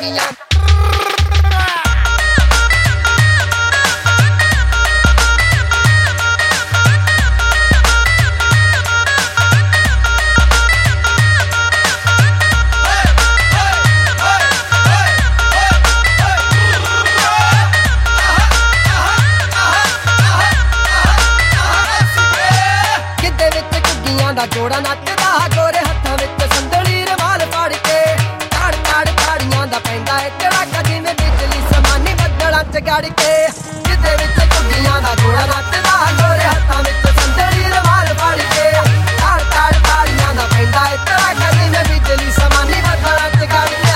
घुगियां जोड़ा नचदा गोरे हत्थां विच संदली रवाल फड़ के ताड़ ताड़ ताड़ियां दा पैंदा है धड़ाका जिवें बिजली समानी बदलां च गड़ के जिदे विच घुगियां दा जोड़ा नचदा गोरे हत्थां विच संदली रवाल फड़ के ताड़ ताड़ ताड़ियां दा पैंदा है धड़ाका जिवें बिजली समानी बदलां च गड़ के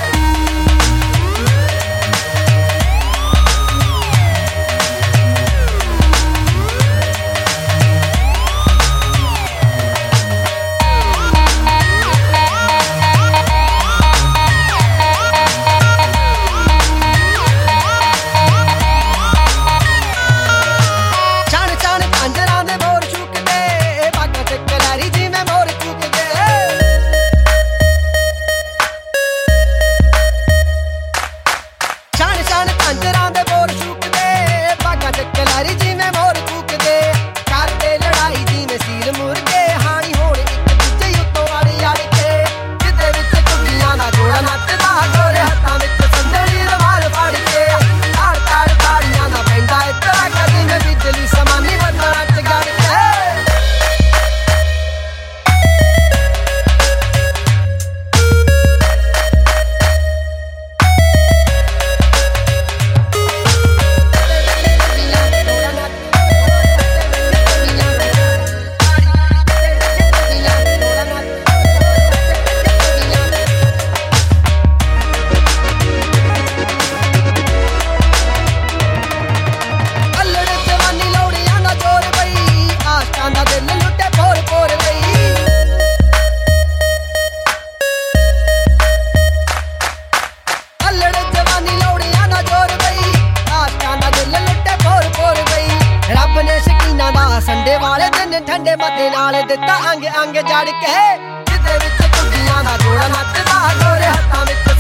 संडे वाले दिन ठंडे मते नाल दिता अंग अंग जड़ के जिदे विच घुगियां दा जोड़ा नचदा गोरे हत्थां विच